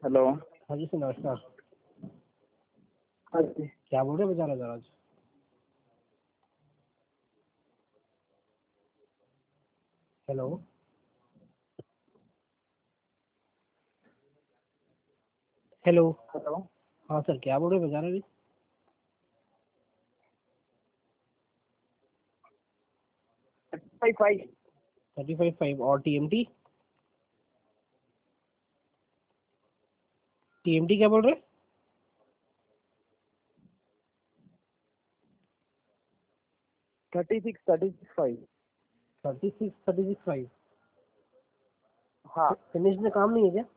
Hello. हाँ जी sir, नमस्कार। हाँ जी। क्या बोल रहे हैं बजाना जरा आज? हेलो। हेलो। हेलो। हाँ सर, क्या बोल रहे हैं बजाना भी? 35 35 और टीएमटी? टीएमटी क्या बोल रहे हैं? 36 5। 36 5। हाँ। फिनिश में काम नहीं है क्या?